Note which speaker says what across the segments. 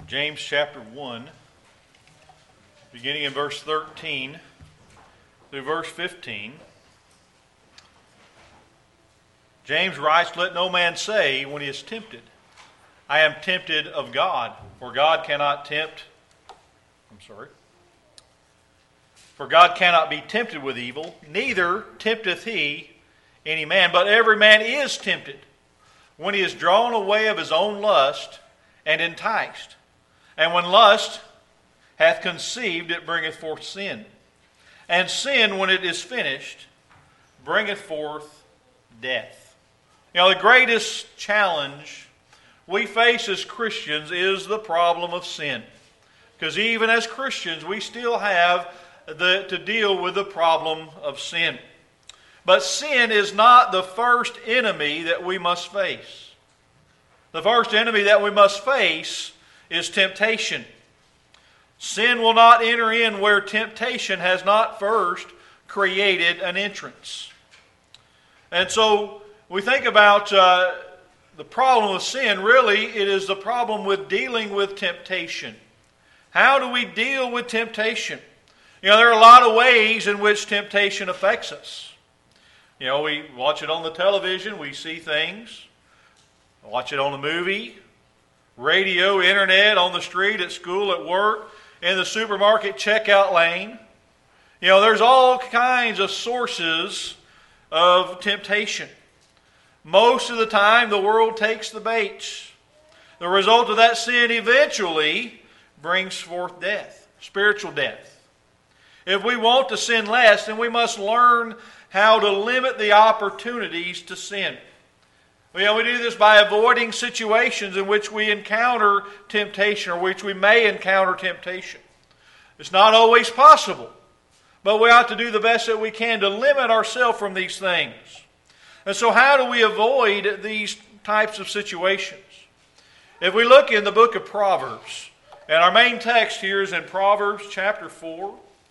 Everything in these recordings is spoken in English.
Speaker 1: James chapter 1, beginning in verse 13 through verse 15. James writes, "Let no man say when he is tempted, I am tempted of God, for God cannot be tempted with evil, neither tempteth he any man. But every man is tempted when he is drawn away of his own lust and enticed. And when lust hath conceived, it bringeth forth sin. And sin, when it is finished, bringeth forth death." You know, the greatest challenge we face as Christians is the problem of sin. Because even as Christians, we still have to deal with the problem of sin. But sin is not the first enemy that we must face. The first enemy that we must face is temptation. Sin will not enter in where temptation has not first created an entrance. And so we think about the problem of sin. Really, it is the problem with dealing with temptation. How do we deal with temptation? You know, there are a lot of ways in which temptation affects us. You know, we watch it on the television, we see things. Watch it on a movie, radio, internet, on the street, at school, at work, in the supermarket checkout lane. You know, there's all kinds of sources of temptation. Most of the time, the world takes the bait. The result of that sin eventually brings forth death, spiritual death. If we want to sin less, then we must learn how to limit the opportunities to sin. We do this by avoiding situations in which we encounter temptation or which we may encounter temptation. It's not always possible, but we ought to do the best that we can to limit ourselves from these things. And so how do we avoid these types of situations? If we look in the book of Proverbs, and our main text here is in Proverbs chapter 4,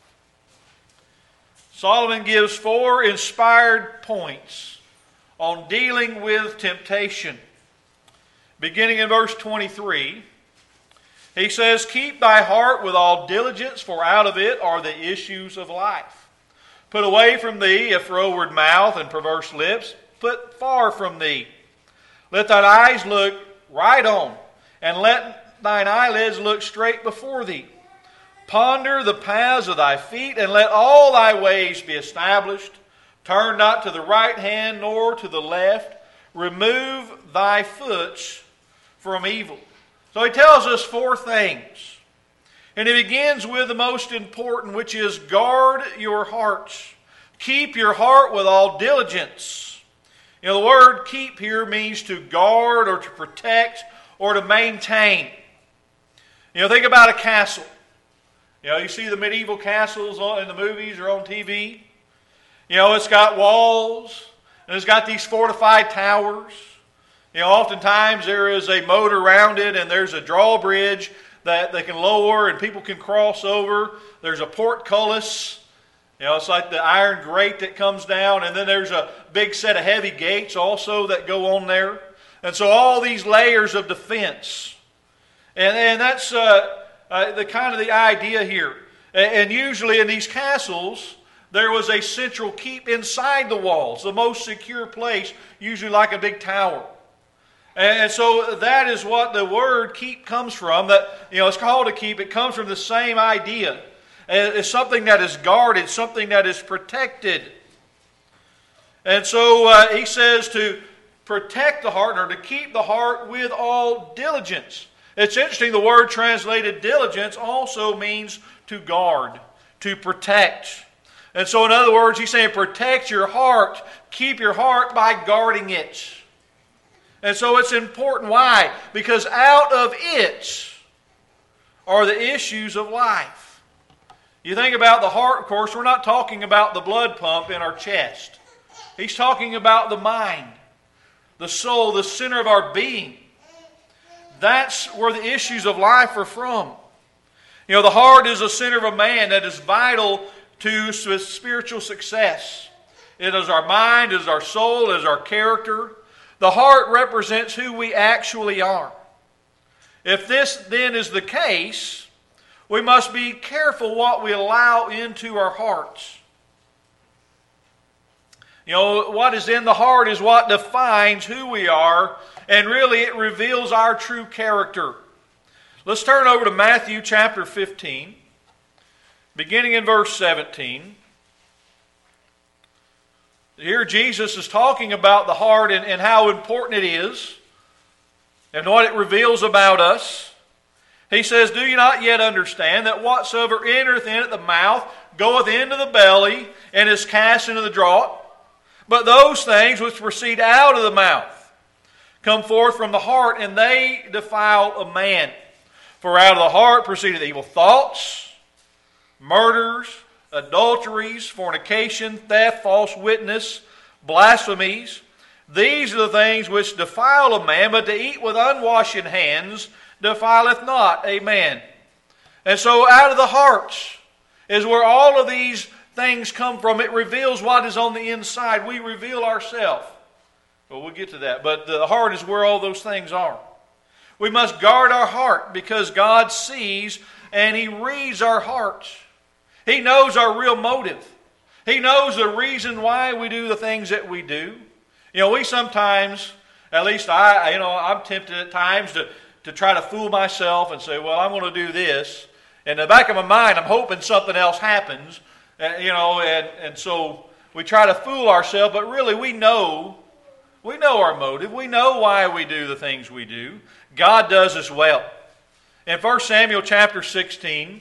Speaker 1: Solomon gives 4 inspired points on dealing with temptation. Beginning in verse 23, he says, "Keep thy heart with all diligence, for out of it are the issues of life. Put away from thee a froward mouth and perverse lips. Put far from thee. Let thine eyes look right on, and let thine eyelids look straight before thee. Ponder the paths of thy feet, and let all thy ways be established. Turn not to the right hand nor to the left. Remove thy foot from evil." So he tells us 4 things. And he begins with the most important, which is guard your hearts. Keep your heart with all diligence. You know, the word keep here means to guard or to protect or to maintain. You know, think about a castle. You know, you see the medieval castles in the movies or on TV. You know, it's got walls, and it's got these fortified towers. You know, oftentimes there is a moat around it, and there's a drawbridge that they can lower and people can cross over. There's a portcullis. You know, it's like the iron grate that comes down, and then there's a big set of heavy gates also that go on there. And so all these layers of defense. And that's the kind of the idea here. And usually in these castles, there was a central keep inside the walls, the most secure place, usually like a big tower. And so that is what the word keep comes from. That, you know, it's called a keep. It comes from the same idea. It's something that is guarded, something that is protected. And so he says to protect the heart, or to keep the heart with all diligence. It's interesting, the word translated diligence also means to guard, to protect. And so in other words, he's saying protect your heart, keep your heart by guarding it. And so it's important. Why? Because out of it are the issues of life. You think about the heart, of course, we're not talking about the blood pump in our chest. He's talking about the mind, the soul, the center of our being. That's where the issues of life are from. You know, the heart is the center of a man that is vital to spiritual success. It is our mind, it is our soul, it is our character. The heart represents who we actually are. If this then is the case, we must be careful what we allow into our hearts. You know, what is in the heart is what defines who we are, and really it reveals our true character. Let's turn over to Matthew chapter 15, beginning in verse 17. Here Jesus is talking about the heart and how important it is and what it reveals about us. He says, "Do you not yet understand that whatsoever entereth in at the mouth goeth into the belly and is cast into the draught? But those things which proceed out of the mouth come forth from the heart, and they defile a man. For out of the heart proceedeth evil thoughts, murders, adulteries, fornication, theft, false witness, blasphemies. These are the things which defile a man, but to eat with unwashen hands defileth not a man." And so out of the heart is where all of these things come from. It reveals what is on the inside. We reveal ourselves. Well, we'll get to that. But the heart is where all those things are. We must guard our heart because God sees and He reads our hearts. He knows our real motive. He knows the reason why we do the things that we do. You know, we sometimes, at least I'm tempted at times to try to fool myself and say, well, I'm going to do this. In the back of my mind, I'm hoping something else happens. And so we try to fool ourselves, but really we know our motive. We know why we do the things we do. God does as well. In 1 Samuel chapter 16,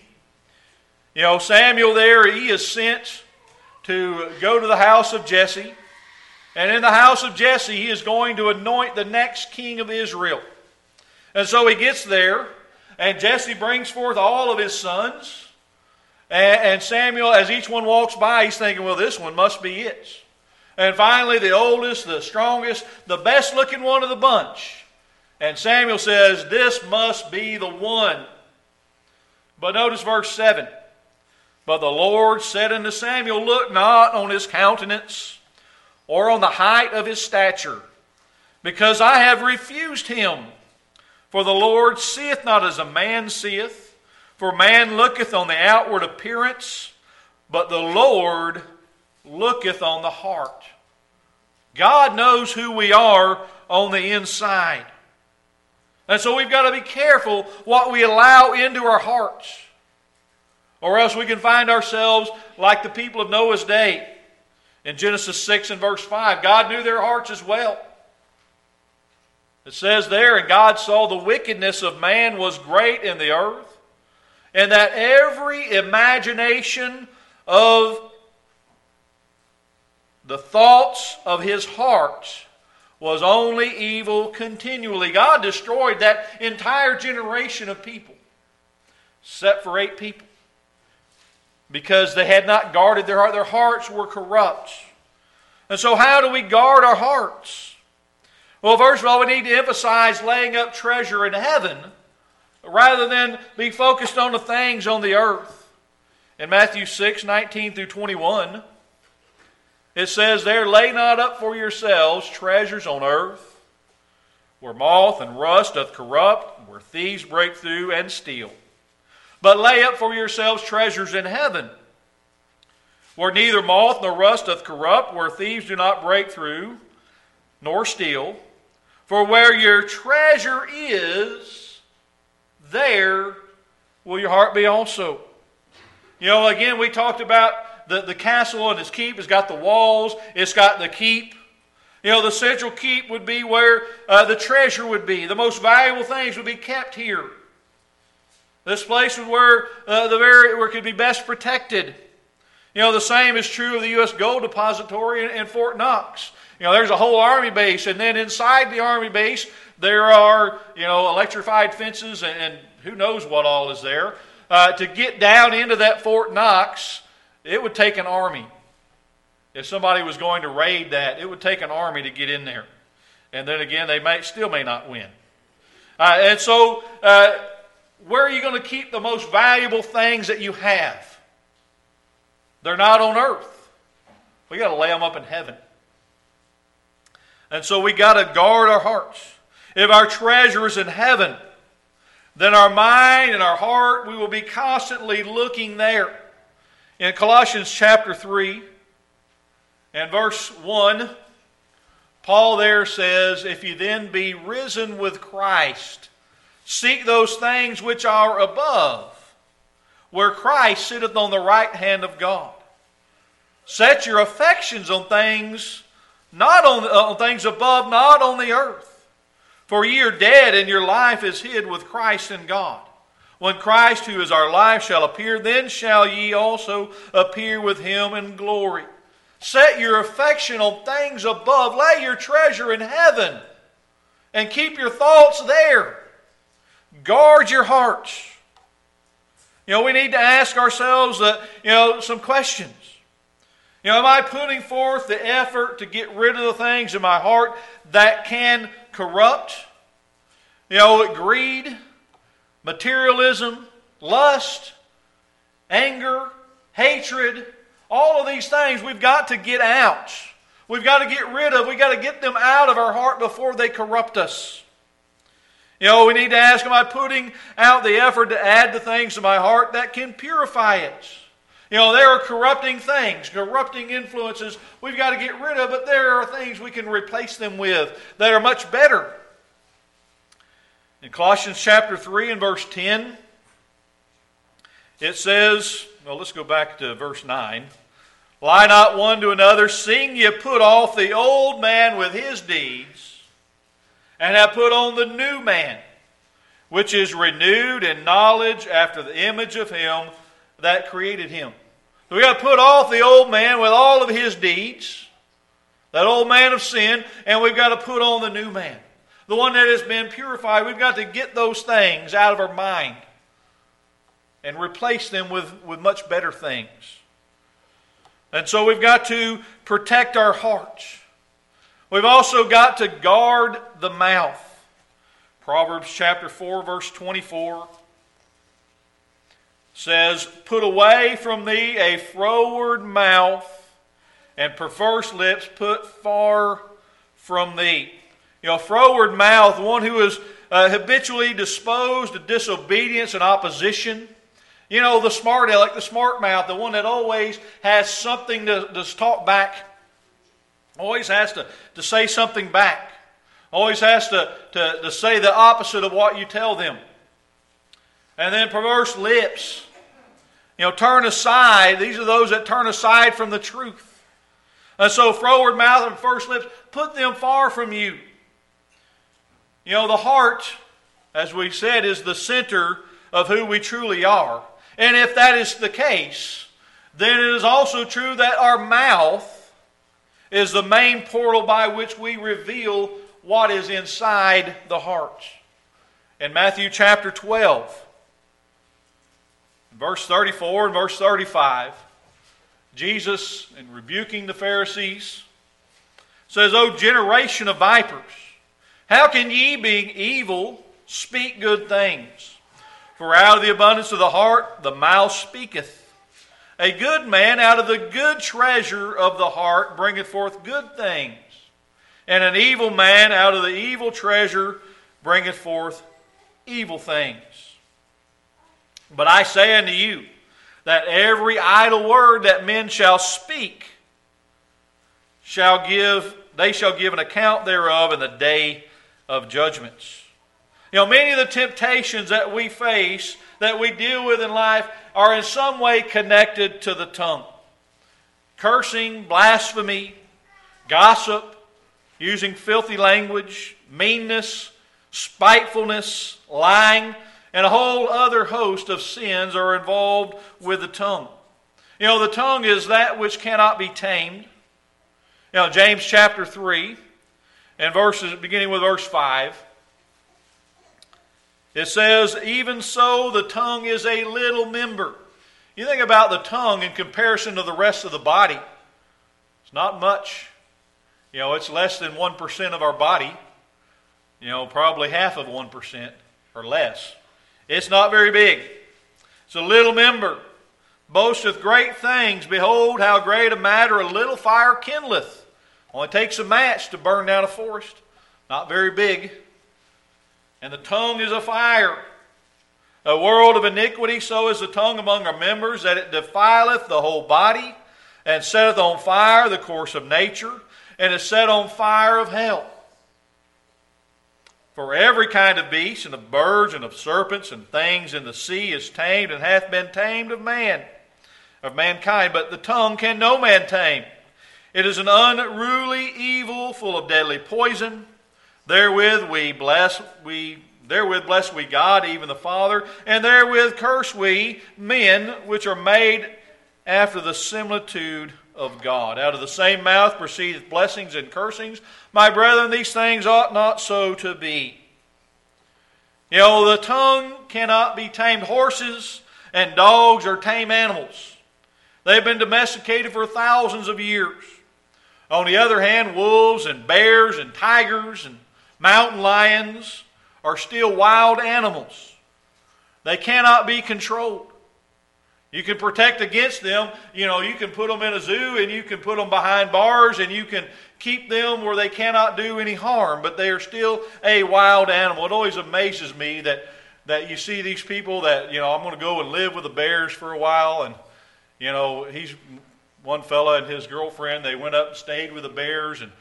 Speaker 1: Samuel there, he is sent to go to the house of Jesse. And in the house of Jesse, he is going to anoint the next king of Israel. And so he gets there, and Jesse brings forth all of his sons. And Samuel, as each one walks by, he's thinking, well, this one must be it. And finally, the oldest, the strongest, the best looking one of the bunch. And Samuel says, this must be the one. But notice verse 7. But the Lord said unto Samuel, look not on his countenance, or on the height of his stature, because I have refused him. For the Lord seeth not as a man seeth. For man looketh on the outward appearance, but the Lord looketh on the heart. God knows who we are on the inside. And so we've got to be careful what we allow into our hearts. Or else we can find ourselves like the people of Noah's day. In Genesis 6 and verse 5, God knew their hearts as well. It says there, and God saw the wickedness of man was great in the earth, and that every imagination of the thoughts of his heart was only evil continually. God destroyed that entire generation of people, except for 8 people, because they had not guarded their heart. Their hearts were corrupt. And so how do we guard our hearts? Well, first of all, we need to emphasize laying up treasure in heaven rather than be focused on the things on the earth. In Matthew 6, 19 through 21, it says there, lay not up for yourselves treasures on earth, where moth and rust doth corrupt, where thieves break through and steal. But lay up for yourselves treasures in heaven, where neither moth nor rust doth corrupt, where thieves do not break through nor steal. For where your treasure is, there will your heart be also. Again, we talked about the castle and its keep. It's got the walls. It's got the keep. The central keep would be where the treasure would be. The most valuable things would be kept here. This place is where where it could be best protected. The same is true of the U.S. Gold Depository in Fort Knox. There's a whole army base, and then inside the army base there are electrified fences and who knows what all is there. To get down into that Fort Knox, it would take an army. If somebody was going to raid that, it would take an army to get in there. And then again, they still may not win. And so, where are you going to keep the most valuable things that you have? They're not on earth. We got to lay them up in heaven. And so we got to guard our hearts. If our treasure is in heaven, then our mind and our heart, we will be constantly looking there. In Colossians chapter 3 and verse 1, Paul there says, "If you then be risen with Christ, seek those things which are above, where Christ sitteth on the right hand of God. Set your affections on things, not on things above, not on the earth. For ye are dead, and your life is hid with Christ in God. When Christ, who is our life, shall appear, then shall ye also appear with him in glory." Set your affection on things above. Lay your treasure in heaven, and keep your thoughts there. Guard your hearts. We need to ask ourselves some questions. Am I putting forth the effort to get rid of the things in my heart that can corrupt? Greed, materialism, lust, anger, hatred, all of these things we've got to get out. We've got to get rid of. We've got to get them out of our heart before they corrupt us. We need to ask, am I putting out the effort to add the things to my heart that can purify it? There are corrupting things, corrupting influences we've got to get rid of, but there are things we can replace them with that are much better. In Colossians chapter 3 and verse 10, it says, let's go back to verse 9. "Lie not one to another, seeing ye put off the old man with his deeds, and have put on the new man, which is renewed in knowledge after the image of him that created him." So we got to put off the old man with all of his deeds, that old man of sin, and we've got to put on the new man, the one that has been purified. We've got to get those things out of our mind and replace them with much better things. And so we've got to protect our hearts. We've also got to guard the mouth. Proverbs chapter 4, verse 24 says, "Put away from thee a froward mouth, and perverse lips put far from thee." Froward mouth, one who is habitually disposed to disobedience and opposition. The smart aleck, the smart mouth, the one that always has something to talk back. Always has to say something back. Always has to say the opposite of what you tell them. And then perverse lips. Turn aside. These are those that turn aside from the truth. And so froward mouth and perverse lips, put them far from you. The heart, as we said, is the center of who we truly are. And if that is the case, then it is also true that our mouth is the main portal by which we reveal what is inside the heart. In Matthew chapter 12, verse 34 and verse 35, Jesus, in rebuking the Pharisees, says, "O generation of vipers, how can ye, being evil, speak good things? For out of the abundance of the heart the mouth speaketh. A good man out of the good treasure of the heart bringeth forth good things, and an evil man out of the evil treasure bringeth forth evil things. But I say unto you, that every idle word that men shall speak, they shall give an account thereof in the day of judgments." Many of the temptations that we face, that we deal with in life, are in some way connected to the tongue. Cursing, blasphemy, gossip, using filthy language, meanness, spitefulness, lying, and a whole other host of sins are involved with the tongue. The tongue is that which cannot be tamed. James chapter 3, and beginning with verse 5, it says, "Even so the tongue is a little member." You think about the tongue in comparison to the rest of the body. It's not much. It's less than 1% of our body. Probably half of 1% or less. It's not very big. It's a little member. Boasteth great things. Behold, how great a matter a little fire kindleth. Only takes a match to burn down a forest. Not very big. And the tongue is a fire, A world of iniquity, so is the tongue among our members, that it defileth the whole body, and setteth on fire the course of nature, and is set on fire of hell. For every kind of beast, and of birds, and of serpents, and things in the sea is tamed, and hath been tamed of man, of mankind. But the tongue can no man tame. It is an unruly evil, full of deadly poison. Therewith bless we God, even the Father, and therewith curse we men, which are made after the similitude of God. Out of the same mouth proceedeth blessings and cursings. My brethren, these things ought not so to be. You know, the tongue cannot be tamed. Horses and dogs are tame animals. They've been domesticated for thousands of years. On the other hand, wolves and bears and tigers and mountain lions are still wild animals. They cannot be controlled. You can protect against them. You know, you can put them in a zoo and you can put them behind bars and you can keep them where they cannot do any harm, but they are still a wild animal. It always amazes me that you see these people that, you know, I'm going to go and live with the bears for a while, and, you know, he's one fella and his girlfriend, they went up and stayed with the bears, and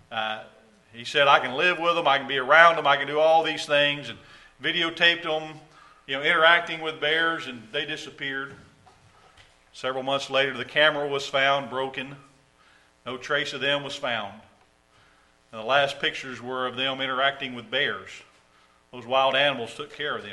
Speaker 1: he said, I can live with them, I can be around them, I can do all these things, and videotaped them, you know, interacting with bears, and they disappeared. Several months later, the camera was found broken. No trace of them was found. And the last pictures were of them interacting with bears. Those wild animals took care of them.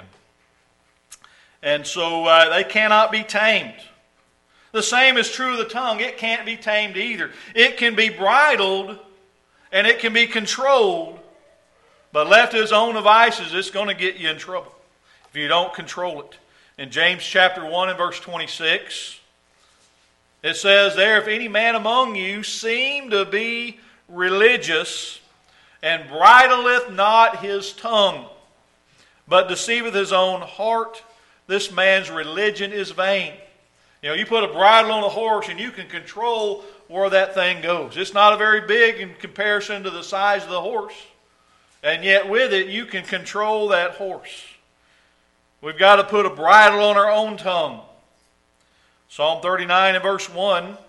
Speaker 1: And so they cannot be tamed. The same is true of the tongue. It can't be tamed either. It can be bridled and it can be controlled, but left to its own devices, it's going to get you in trouble if you don't control it. In James chapter 1 and verse 26, it says there, if any man among you seem to be religious, and bridleth not his tongue, but deceiveth his own heart, this man's religion is vain. You know, you put a bridle on a horse and you can control where that thing goes. It's not a very big in comparison to the size of the horse. And yet with it, you can control that horse. We've got to put a bridle on our own tongue. Psalm 39 and verse 1.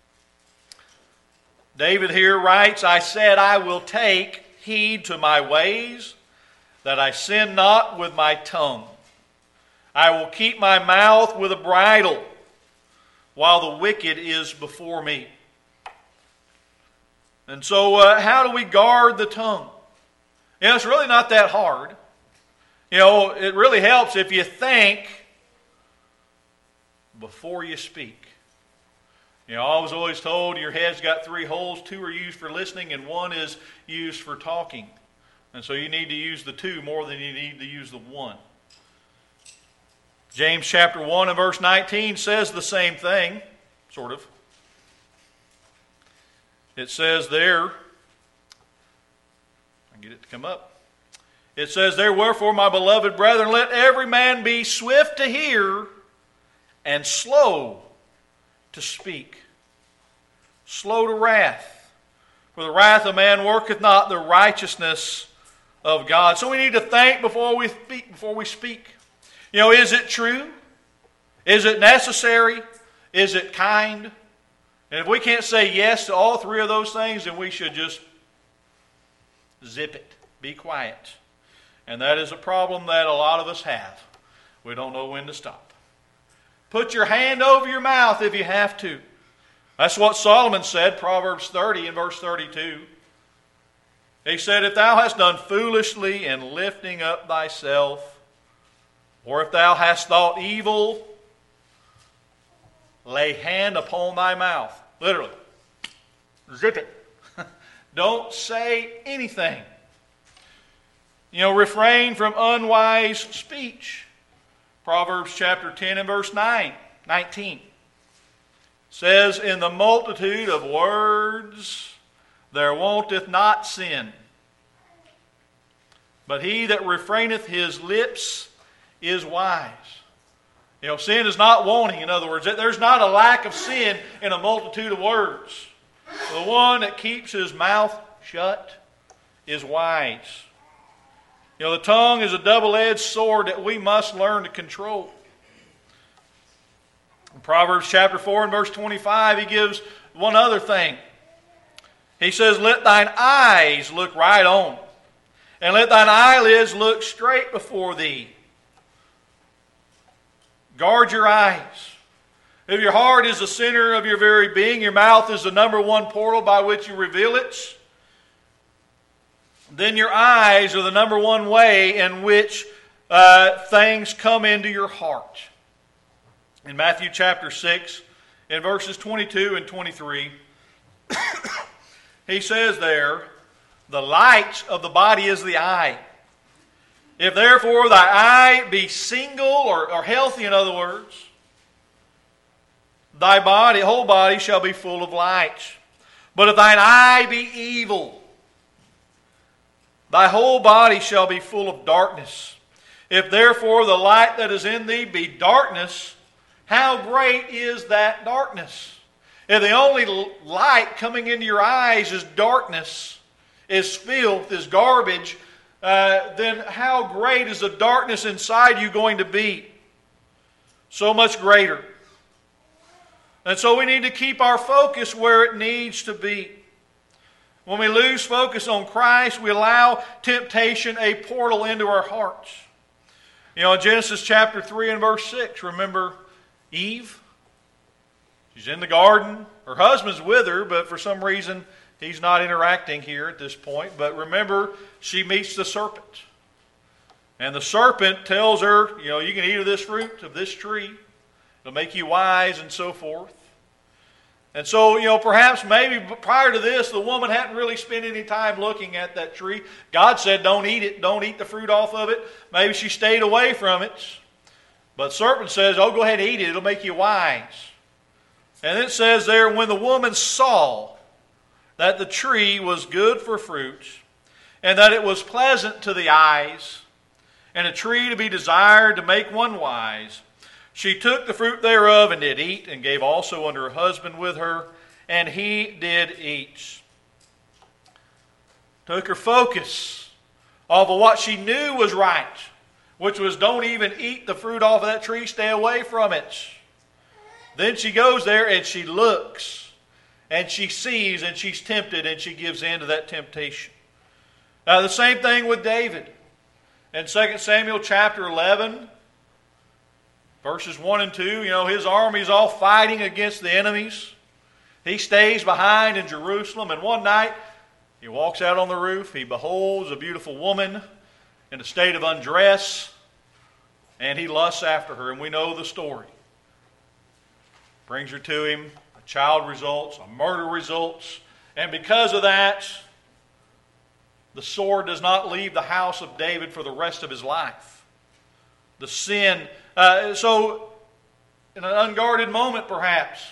Speaker 1: David here writes, I said, I will take heed to my ways, that I sin not with my tongue. I will keep my mouth with a bridle, while the wicked is before me. And so how do we guard the tongue? You know, it's really not that hard. You know, it really helps if you think before you speak. You know, I was always told your head's got 3 holes. 2 are used for listening and 1 is used for talking. And so you need to use the 2 more than you need to use the 1. James chapter 1 and verse 19 says the same thing, sort of. It says there, I get it to come up. It says there, wherefore, my beloved brethren, let every man be swift to hear and slow to speak, slow to wrath. For the wrath of man worketh not the righteousness of God. So we need to think before we speak. You know, is it true? Is it necessary? Is it kind? And if we can't say yes to all 3 of those things, then we should just zip it. Be quiet. And that is a problem that a lot of us have. We don't know when to stop. Put your hand over your mouth if you have to. That's what Solomon said, Proverbs 30 and verse 32. He said, if thou hast done foolishly in lifting up thyself, or if thou hast thought evil, lay hand upon thy mouth. Literally. Zip it. Don't say anything. You know, refrain from unwise speech. Proverbs chapter 10 and verse 19 says, in the multitude of words there wanteth not sin, but he that refraineth his lips is wise. You know, sin is not wanting. In other words, there's not a lack of sin in a multitude of words. The one that keeps his mouth shut is wise. You know, the tongue is a double-edged sword that we must learn to control. In Proverbs chapter 4 and verse 25, he gives one other thing. He says, let thine eyes look right on, and let thine eyelids look straight before thee. Guard your eyes. If your heart is the center of your very being, your mouth is the number one portal by which you reveal it, then your eyes are the number one way in which things come into your heart. In Matthew chapter 6, in verses 22 and 23, he says there, the light of the body is the eye. If therefore thy eye be single, or healthy in other words, thy whole body shall be full of light. But if thine eye be evil, thy whole body shall be full of darkness. If therefore the light that is in thee be darkness, how great is that darkness? If the only light coming into your eyes is darkness, is filth, is garbage, then how great is the darkness inside you going to be? So much greater. And so we need to keep our focus where it needs to be. When we lose focus on Christ, we allow temptation a portal into our hearts. You know, in Genesis chapter 3 and verse 6, remember Eve? She's in the garden. Her husband's with her, but for some reason he's not interacting here at this point. But remember, she meets the serpent. And the serpent tells her, you know, you can eat of this fruit, of this tree. It'll make you wise and so forth. And so, you know, perhaps maybe prior to this, the woman hadn't really spent any time looking at that tree. God said, don't eat it. Don't eat the fruit off of it. Maybe she stayed away from it. But serpent says, oh, go ahead and eat it. It'll make you wise. And it says there, when the woman saw that the tree was good for fruit, and that it was pleasant to the eyes, and a tree to be desired to make one wise, she took the fruit thereof and did eat, and gave also unto her husband with her, and he did eat. Took her focus off of what she knew was right, which was don't even eat the fruit off of that tree, stay away from it. Then she goes there and she looks, and she sees, and she's tempted, and she gives in to that temptation. Now the same thing with David. In 2 Samuel chapter 11, verses 1 and 2, you know, his army's all fighting against the enemies. He stays behind in Jerusalem, and one night he walks out on the roof. He beholds a beautiful woman in a state of undress, and he lusts after her, and we know the story. Brings her to him, a child results, a murder results, and because of that, the sword does not leave the house of David for the rest of his life. The sin, so in an unguarded moment perhaps,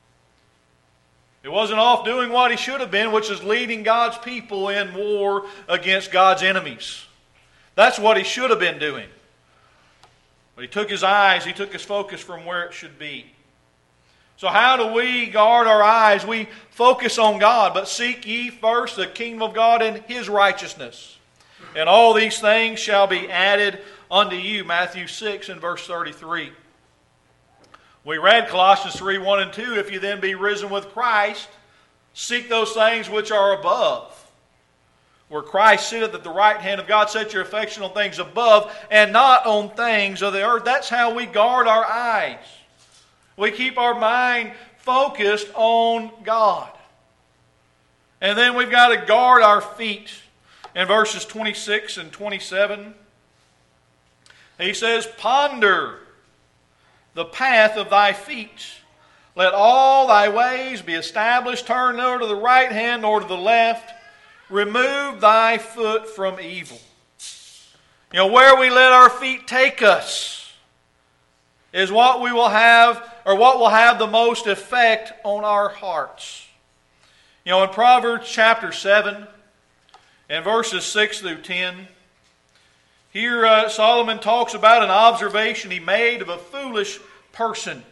Speaker 1: it wasn't off doing what he should have been, which is leading God's people in war against God's enemies. That's what he should have been doing. But he took his eyes, he took his focus from where it should be. So how do we guard our eyes? We focus on God, but seek ye first the kingdom of God and His righteousness. And all these things shall be added unto you. Matthew 6 and verse 33. We read Colossians 3, 1 and 2. If you then be risen with Christ, seek those things which are above, where Christ sitteth at the right hand of God. Set your affection on things above and not on things of the earth. That's how we guard our eyes. We keep our mind focused on God. And then we've got to guard our feet. In verses 26 and 27, he says, ponder the path of thy feet. Let all thy ways be established. Turn nor to the right hand nor to the left. Remove thy foot from evil. You know, where we let our feet take us is what we will have, or what will have the most effect on our hearts. You know, in Proverbs chapter 7, and verses 6 through 10, here Solomon talks about an observation he made of a foolish person.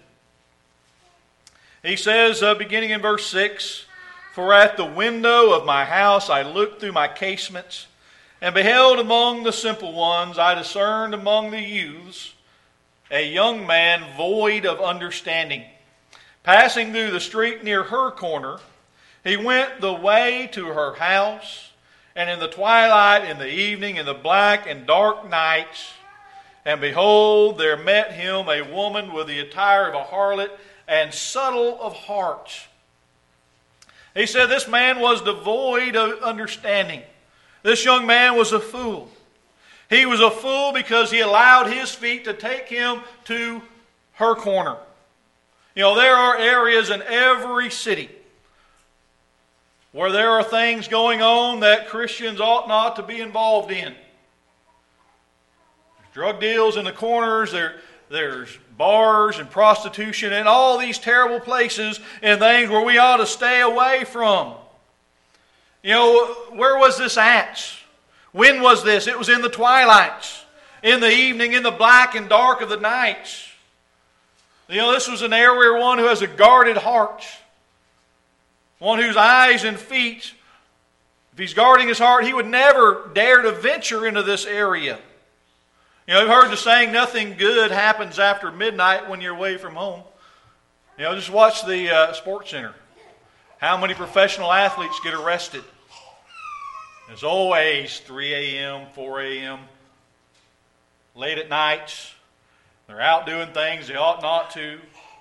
Speaker 1: He says, beginning in verse 6, for at the window of my house I looked through my casements, And beheld among the simple ones, I discerned among the youths, a young man void of understanding. Passing through the street near her corner, he went the way to her house, and in the twilight, in the evening, in the black and dark nights, and behold, there met him a woman with the attire of a harlot and subtle of heart. He said this man was devoid of understanding. This young man was a fool. He was a fool because he allowed his feet to take him to her corner. You know, there are areas in every city where there are things going on that Christians ought not to be involved in. There's drug deals in the corners, there's bars and prostitution and all these terrible places and things where we ought to stay away from. You know, where was this at? When was this? It was in the twilights, in the evening, in the black and dark of the nights. You know, this was an area where one who has a guarded heart, one whose eyes and feet, if he's guarding his heart, he would never dare to venture into this area. You know, you've heard the saying, nothing good happens after midnight when you're away from home. You know, just watch the Sports Center. How many professional athletes get arrested? It's always 3 a.m., 4 a.m., late at night. They're out doing things they ought not to.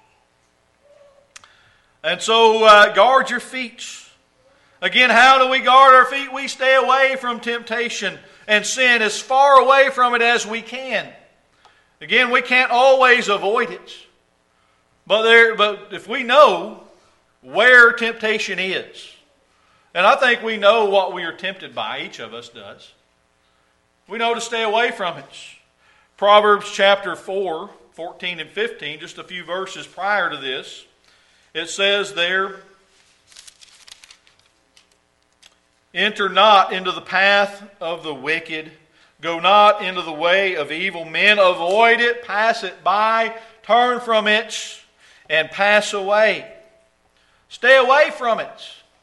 Speaker 1: And so guard your feet. Again, how do we guard our feet? We stay away from temptation and sin, as far away from it as we can. Again, we can't always avoid it. But if we know where temptation is, and I think we know what we are tempted by, each of us does, we know to stay away from it. Proverbs chapter 4, 14 and 15, just a few verses prior to this, it says there, enter not into the path of the wicked, go not into the way of evil men, avoid it, pass it by, turn from it, and pass away. Stay away from it.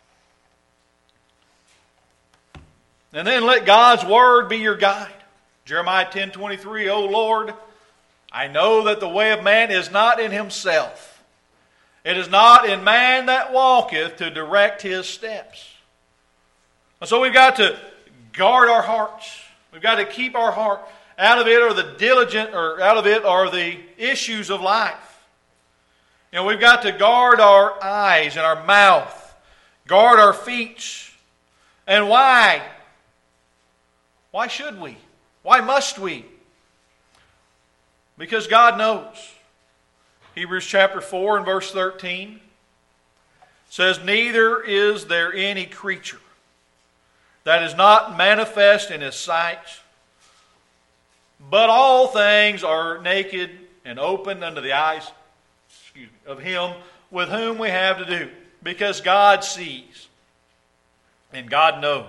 Speaker 1: And then let God's word be your guide. Jeremiah 10:23, O Lord, I know that the way of man is not in himself. It is not in man that walketh to direct his steps. And so we've got to guard our hearts. We've got to keep our heart. Out of it are the issues of life. You know, we've got to guard our eyes and our mouth. Guard our feet. And why? Why should we? Why must we? Because God knows. Hebrews chapter 4 and verse 13 says, neither is there any creature that is not manifest in his sight, but all things are naked and open unto the eyes of him with whom we have to do, because God sees and God knows.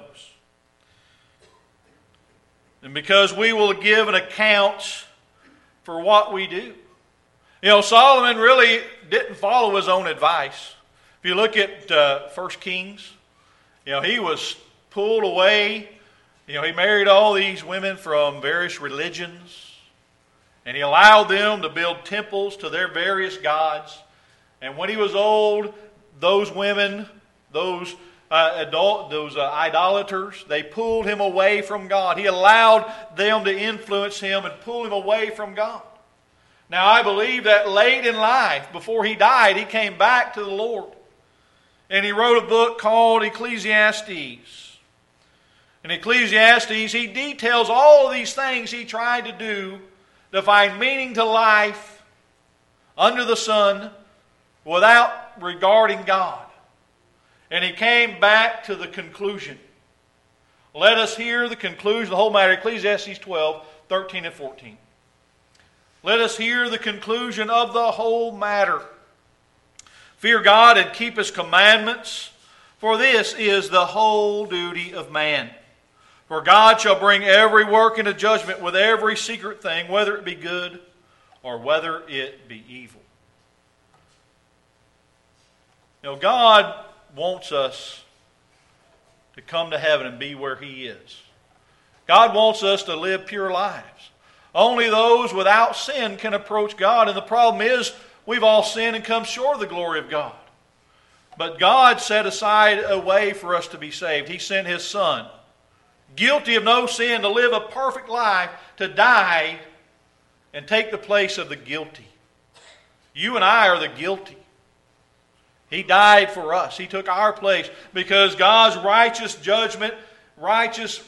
Speaker 1: And because we will give an account for what we do. You know, Solomon really didn't follow his own advice. If you look at 1 Kings, you know, he was pulled away. You know, he married all these women from various religions. And he allowed them to build temples to their various gods. And when he was old, those women, those idolaters, they pulled him away from God. He allowed them to influence him and pull him away from God. Now I believe that late in life, before he died, he came back to the Lord. And he wrote a book called Ecclesiastes. In Ecclesiastes, he details all of these things he tried to do to find meaning to life under the sun without regarding God. And he came back to the conclusion. Let us hear the conclusion of the whole matter. Ecclesiastes 12, 13 and 14. Let us hear the conclusion of the whole matter. Fear God and keep His commandments, for this is the whole duty of man. For God shall bring every work into judgment with every secret thing, whether it be good or whether it be evil. You know, God wants us to come to heaven and be where He is. God wants us to live pure lives. Only those without sin can approach God. And the problem is, we've all sinned and come short of the glory of God. But God set aside a way for us to be saved. He sent His Son, guilty of no sin, to live a perfect life, to die and take the place of the guilty. You and I are the guilty. He died for us. He took our place because God's righteous judgment, righteous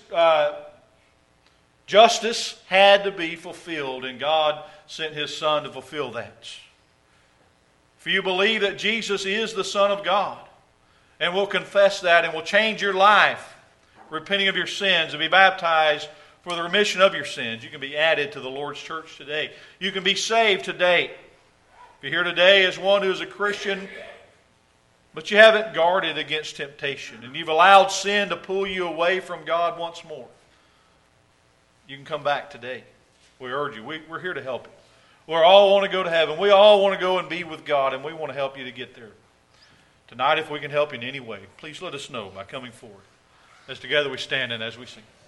Speaker 1: justice had to be fulfilled, and God sent His Son to fulfill that. If you believe that Jesus is the Son of God and will confess that and will change your life, repenting of your sins and be baptized for the remission of your sins, you can be added to the Lord's church today. You can be saved today. If you're here today as one who is a Christian, but you haven't guarded against temptation and you've allowed sin to pull you away from God once more, you can come back today. We urge you. We're here to help you. We all want to go to heaven. We all want to go and be with God, and we want to help you to get there. Tonight, if we can help you in any way, please let us know by coming forward. As together we stand and as we sing.